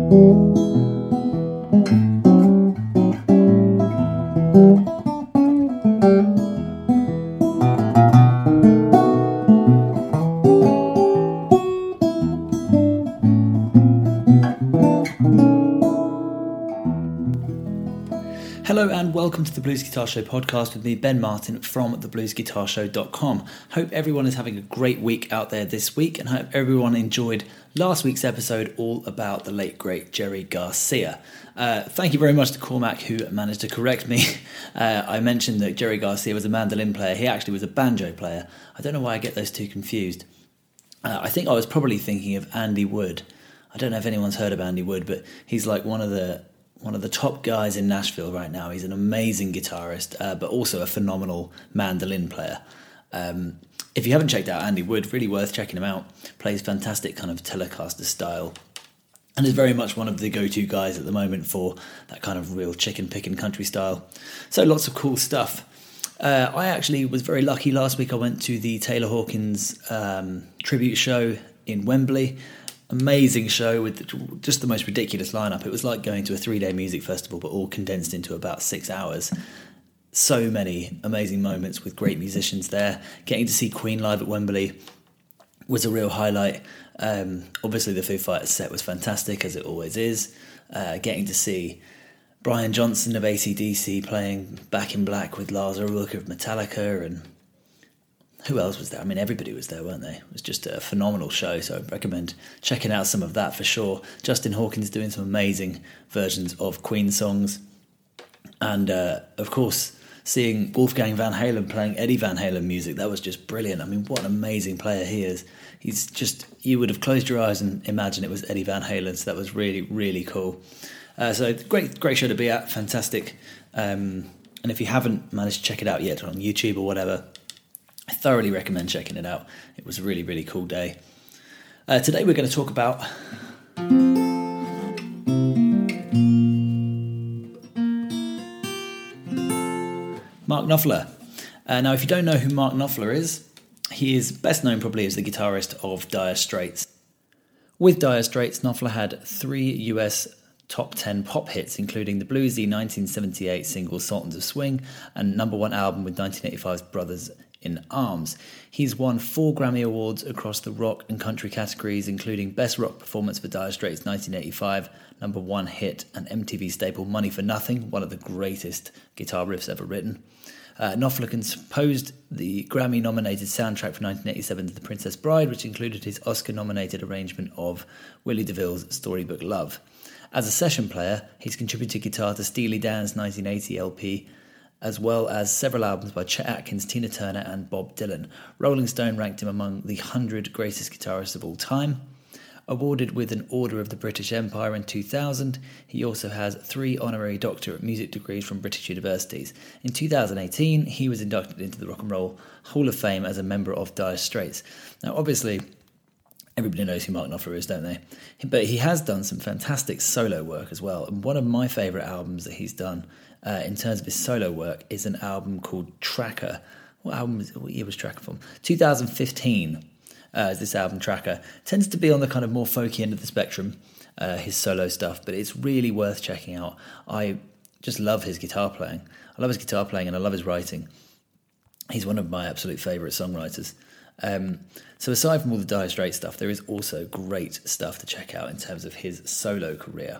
Hello and welcome to the Blues Guitar Show podcast with me, Ben Martin, from thebluesguitarshow.com. Hope everyone is having a great week out there this week, and hope everyone enjoyed last week's episode all about the late, great Jerry Garcia. Thank you very much to Cormac, who managed to correct me. I mentioned that Jerry Garcia was a mandolin player. He actually was a banjo player. I don't know why I get those two confused. I think I was probably thinking of Andy Wood. I don't know if anyone's heard of Andy Wood, but he's like one of the top guys in Nashville right now. He's an amazing guitarist, but also a phenomenal mandolin player. If you haven't checked out Andy Wood, really worth checking him out. Plays fantastic kind of Telecaster style, and is very much one of the go-to guys at the moment for that kind of real chicken-picking country style. So lots of cool stuff. I actually was very lucky last week. I went to the Taylor Hawkins tribute show in Wembley. Amazing show with just the most ridiculous lineup. It was like going to a 3-day music festival, but all condensed into about 6 hours. So many amazing moments with great musicians there. Getting to see Queen live at Wembley was a real highlight. Obviously the Foo Fighters set was fantastic, as it always is. Getting to see Brian Johnson of AC/DC playing Back in Black with Lars Ulrich of Metallica, and who else was there? I mean, everybody was there, weren't they? It was just a phenomenal show, so I recommend checking out some of that for sure. Justin Hawkins doing some amazing versions of Queen songs. And, of course, seeing Wolfgang Van Halen playing Eddie Van Halen music, that was just brilliant. I mean, what an amazing player he is. He's just, you would have closed your eyes and imagined it was Eddie Van Halen, so that was really, really cool. So great show to be at, fantastic. And if you haven't managed to check it out yet on YouTube or whatever, I thoroughly recommend checking it out. It was a really, really cool day. Today we're going to talk about Mark Knopfler. Now, if you don't know who Mark Knopfler is, he is best known probably as the guitarist of Dire Straits. With Dire Straits, Knopfler had 3 US top 10 pop hits, including the bluesy 1978 single Sultans of Swing and #1 album with 1985's Brothers in Arms. He's won 4 Grammy Awards across the rock and country categories, including Best Rock Performance for Dire Straits 1985, #1 hit, and MTV staple Money for Nothing, one of the greatest guitar riffs ever written. Knopfler composed the Grammy-nominated soundtrack for 1987 The Princess Bride, which included his Oscar-nominated arrangement of Willie DeVille's Storybook Love. As a session player, he's contributed guitar to Steely Dan's 1980 LP, as well as several albums by Chet Atkins, Tina Turner and Bob Dylan. Rolling Stone ranked him among the 100 greatest guitarists of all time. Awarded with an Order of the British Empire in 2000, he also has 3 honorary doctorate music degrees from British universities. In 2018, he was inducted into the Rock and Roll Hall of Fame as a member of Dire Straits. Now, obviously, everybody knows who Mark Knopfler is, don't they? But he has done some fantastic solo work as well. And one of my favourite albums that he's done in terms of his solo work is an album called Tracker. What year was Tracker from? 2015 is this album, Tracker. Tends to be on the kind of more folky end of the spectrum, his solo stuff, but it's really worth checking out. I just love his guitar playing. I love his guitar playing and I love his writing. He's one of my absolute favourite songwriters. So aside from all the Dire Straits stuff, there is also great stuff to check out in terms of his solo career.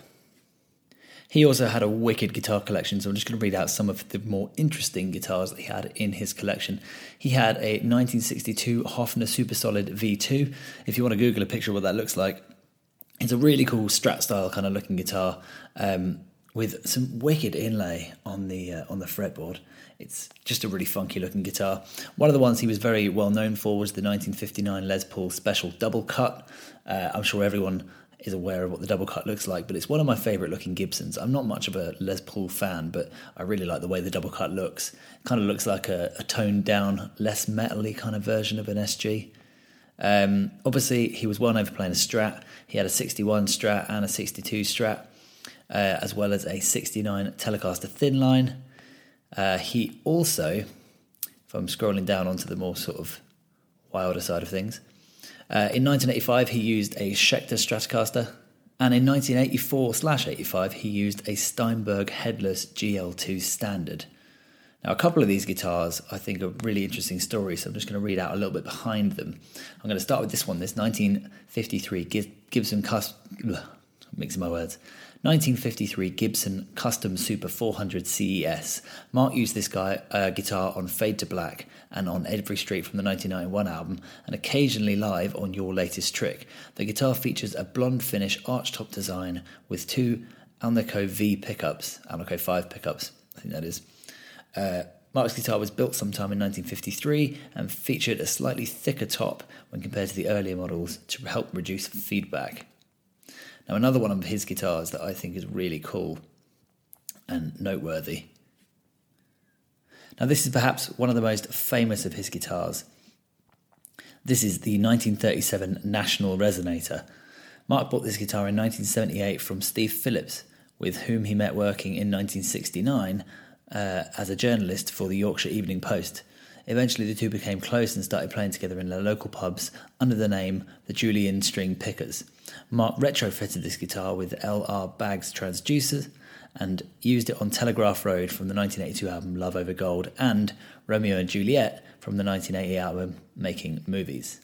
He also had a wicked guitar collection, so I'm just going to read out some of the more interesting guitars that he had in his collection. He had a 1962 Hofner Super Solid V2. If you want to Google a picture of what that looks like, it's a really cool Strat-style kind of looking guitar with some wicked inlay on the fretboard. It's just a really funky looking guitar. One of the ones he was very well known for was the 1959 Les Paul Special Double Cut. I'm sure everyone is aware of what the double cut looks like, but it's one of my favourite looking Gibsons. I'm not much of a Les Paul fan, but I really like the way the double cut looks. It kind of looks like a toned down, less metal-y kind of version of an SG. Obviously, he was well known for playing a Strat. He had a 61 Strat and a 62 Strat, as well as a 69 Telecaster Thin Line. He also, if I'm scrolling down onto the more sort of wilder side of things, in 1985 he used a Schecter Stratocaster And in 1984/85, he used a Steinberg Headless GL2 Standard. Now, a couple of these guitars I think are really interesting stories, so I'm just going to read out a little bit behind them. I'm going to start with this one, this 1953 Gibson mixing my words. 1953 Gibson Custom Super 400 CES. Mark used this guitar on Fade to Black and on Every Street from the 1991 album, and occasionally live on Your Latest Trick. The guitar features a blonde finish archtop design with two Alnico V pickups, Alnico 5 pickups, I think that is. Mark's guitar was built sometime in 1953 and featured a slightly thicker top when compared to the earlier models to help reduce feedback. Now, another one of his guitars that I think is really cool and noteworthy. Now, this is perhaps one of the most famous of his guitars. This is the 1937 National Resonator. Mark bought this guitar in 1978 from Steve Phillips, with whom he met working in 1969 as a journalist for the Yorkshire Evening Post. Eventually the two became close and started playing together in their local pubs under the name the Julian String Pickers. Mark retrofitted this guitar with L.R. Baggs transducers and used it on Telegraph Road from the 1982 album Love Over Gold and Romeo and Juliet from the 1980 album Making Movies.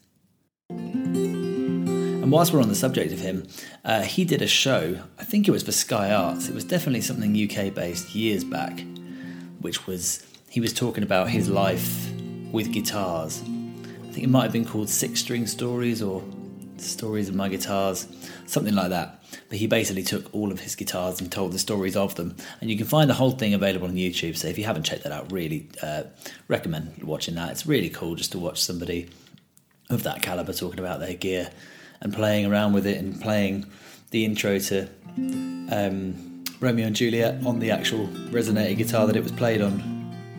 And whilst we're on the subject of him, he did a show, I think it was for Sky Arts, it was definitely something UK based years back, which was, he was talking about his life with guitars. I think it might have been called Six String Stories or Stories of My Guitars, something like that. But he basically took all of his guitars and told the stories of them. And you can find the whole thing available on YouTube. So if you haven't checked that out, really recommend watching that. It's really cool just to watch somebody of that caliber talking about their gear and playing around with it and playing the intro to Romeo and Juliet on the actual resonator guitar that it was played on.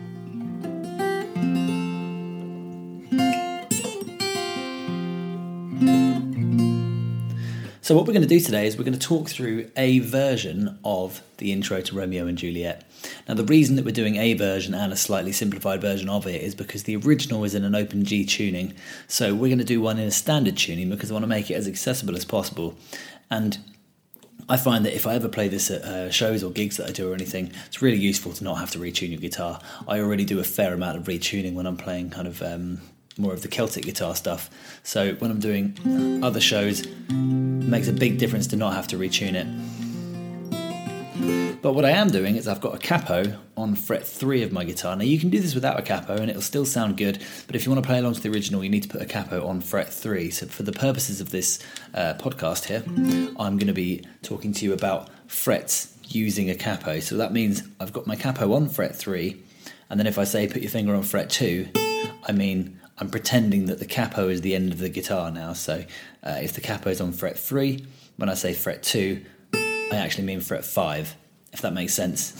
So what we're going to do today is we're going to talk through a version of the intro to Romeo and Juliet. Now, the reason that we're doing a version and a slightly simplified version of it is because the original is in an open G tuning. So we're going to do one in a standard tuning because I want to make it as accessible as possible. And I find that if I ever play this at shows or gigs that I do or anything, it's really useful to not have to retune your guitar. I already do a fair amount of retuning when I'm playing kind of more of the Celtic guitar stuff. So when I'm doing other shows, it makes a big difference to not have to retune it. But what I am doing is I've got a capo on fret 3 of my guitar. Now you can do this without a capo and it'll still sound good, but if you want to play along to the original, you need to put a capo on fret 3. So for the purposes of this podcast here, I'm going to be talking to you about frets using a capo. So that means I've got my capo on fret 3, and then if I say put your finger on fret 2, I mean I'm pretending that the capo is the end of the guitar now. So if the capo is on fret 3, when I say fret 2, I actually mean fret 5, if that makes sense.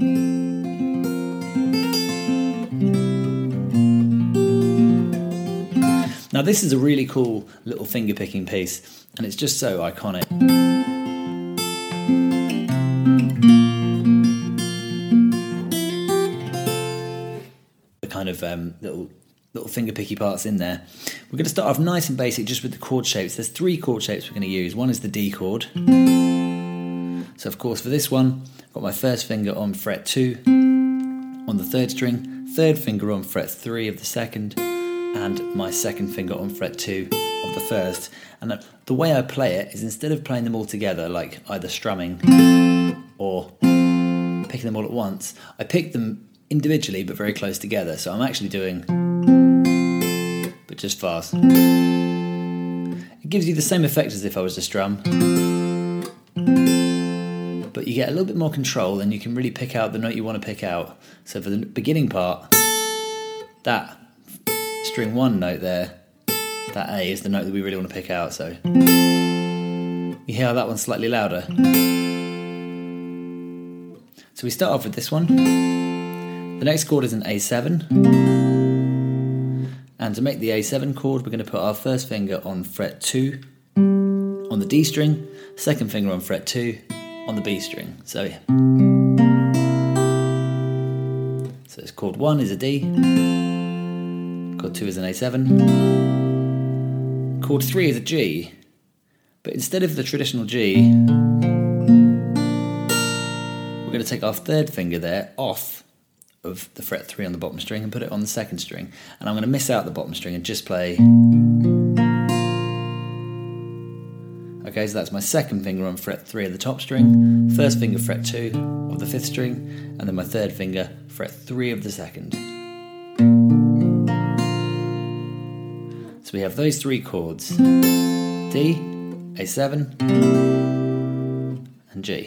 Now this is a really cool little finger picking piece, and it's just so iconic. The kind of little finger picky parts in there. We're going to start off nice and basic just with the chord shapes. There's 3 chord shapes we're going to use. One is the D chord. So of course for this one, I've got my first finger on fret 2 on the 3rd string, 3rd finger on fret 3 of the 2nd, and my 2nd finger on fret 2 of the 1st. And the way I play it is instead of playing them all together, like either strumming or picking them all at once, I pick them individually but very close together. So I'm actually doing, but just fast. It gives you the same effect as if I was to strum, but you get a little bit more control and you can really pick out the note you want to pick out. So for the beginning part, that string 1 note there, that A is the note that we really want to pick out. So you hear how that one's slightly louder. So we start off with this one. The next chord is an A7. And to make the A7 chord, we're going to put our first finger on fret 2 on the D string, 2nd finger on fret 2 on the B string. So it's chord 1 is a D, chord 2 is an A7, chord 3 is a G, but But instead of the traditional G, we're going to take our third finger there off of the fret 3 on the bottom string and put it on the second string. And I'm going to miss out the bottom string and just play. Okay, so that's my second finger on fret 3 of the top string, first finger fret 2 of the fifth string, and then my third finger fret 3 of the second. So we have those three chords, D, A7, and G.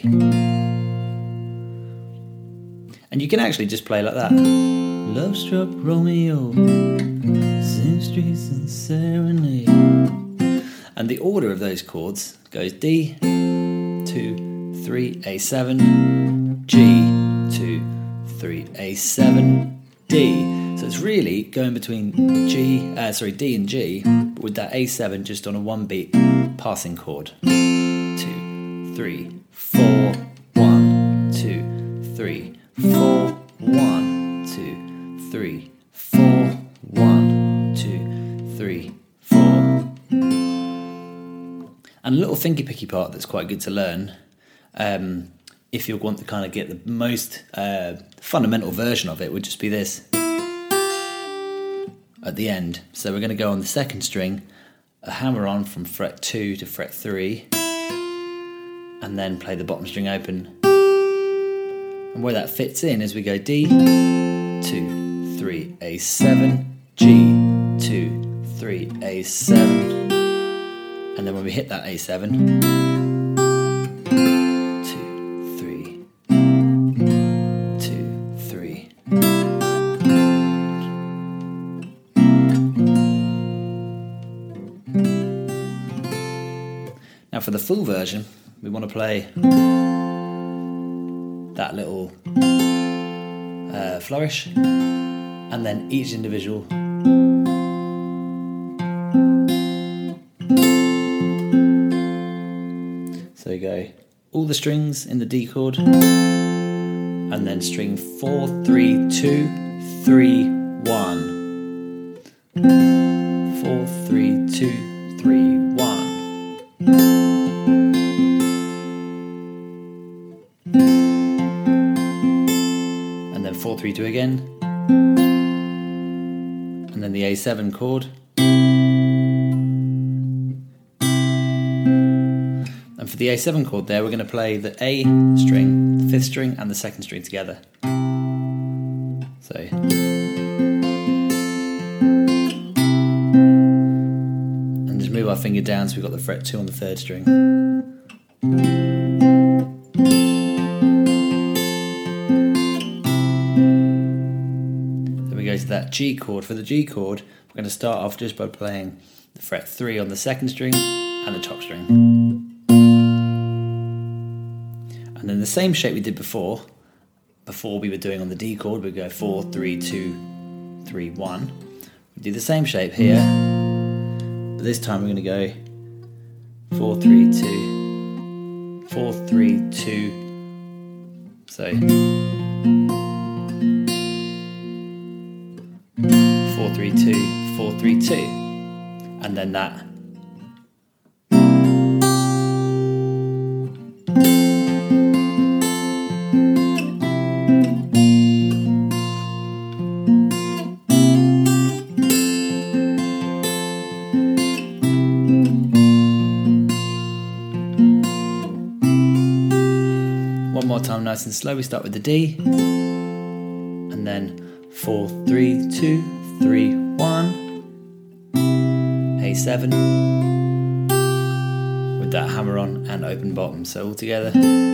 And you can actually just play like that. Love struck Romeo, seamstress and serenade. And the order of those chords goes D, 2, 3, A7, G, 2, 3, A7, D. So it's really going between D and G, but with that A7 just on a 1-beat passing chord. 2, 3, 4, 1, 2, 3, 4, 1, 2, 3, 4, 1, 2, 3, 4. And a little thinky picky part that's quite good to learn, if you want to kind of get the most fundamental version of it, would just be this at the end. So we're going to go on the second string, a hammer on from fret 2 to fret 3, and then play the bottom string open. And where that fits in is we go D, 2, 3, A7, G, 2, 3, A7, and then when we hit that A7, 2, 3, 2, 3. Now for the full version, we want to play that little flourish, and then each individual. So you go all the strings in the D chord, and then string 4, 3, 2, 3, 1. 4, 3, 2, 3, 1. And then 4, 3, 2 again, and then the A7 chord, and for the A7 chord there we're going to play the A string, the fifth string and the second string together. So and just move our finger down so we've got the fret 2 on the third string. To that G chord. For the G chord, we're going to start off just by playing the fret 3 on the second string and the top string. And then the same shape we did before we were doing on the D chord, we'd go 4, 3, 2, 3, 1. We do the same shape here, but this time we're going to go 4, 3, 2, 4, 3, 2. So 4, 3, 2, 4, 3, 2, and then that. One more time, nice and slow. We start with the D, and then 4, 3, 2, 3, 1, A7 with that hammer on and open bottom. So all together.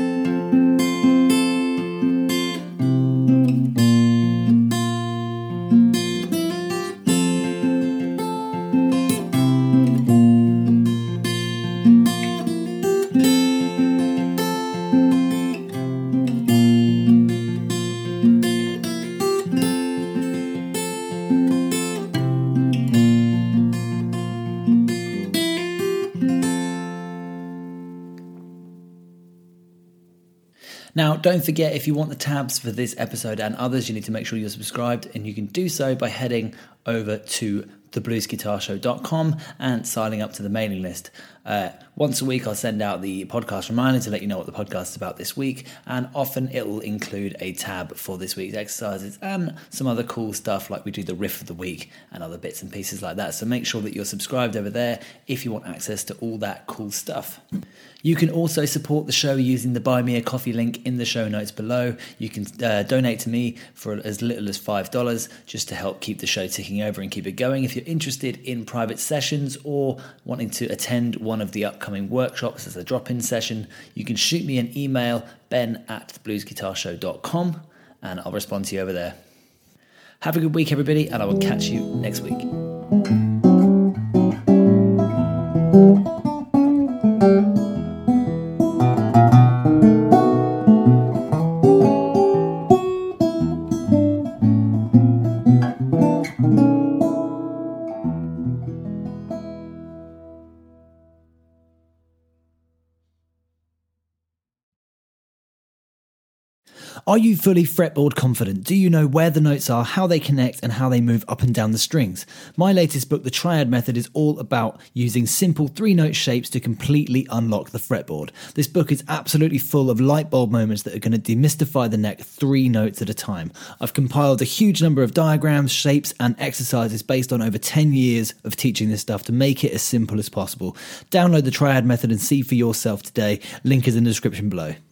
Now, don't forget, if you want the tabs for this episode and others, you need to make sure you're subscribed, and you can do so by heading over to thebluesguitarshow.com and signing up to the mailing list. Once a week I'll send out the podcast reminder to let you know what the podcast is about this week, and often it will include a tab for this week's exercises and some other cool stuff, like we do the riff of the week and other bits and pieces like that. So make sure that you're subscribed over there if you want access to all that cool stuff. You can also support the show using the Buy Me a Coffee link in the show notes below. You can donate to me for as little as $5 just to help keep the show ticking over and keep it going. If you're interested in private sessions or wanting to attend one of the upcoming workshops as a drop-in session, you can shoot me an email, ben@thebluesguitarshow.com, and I'll respond to you over there. Have a good week, everybody, and I will catch you next week. Are you fully fretboard confident? Do you know where the notes are, how they connect, and how they move up and down the strings? My latest book, The Triad Method, is all about using simple 3-note shapes to completely unlock the fretboard. This book is absolutely full of light bulb moments that are going to demystify the neck 3 notes at a time. I've compiled a huge number of diagrams, shapes, and exercises based on over 10 years of teaching this stuff to make it as simple as possible. Download The Triad Method and see for yourself today. Link is in the description below.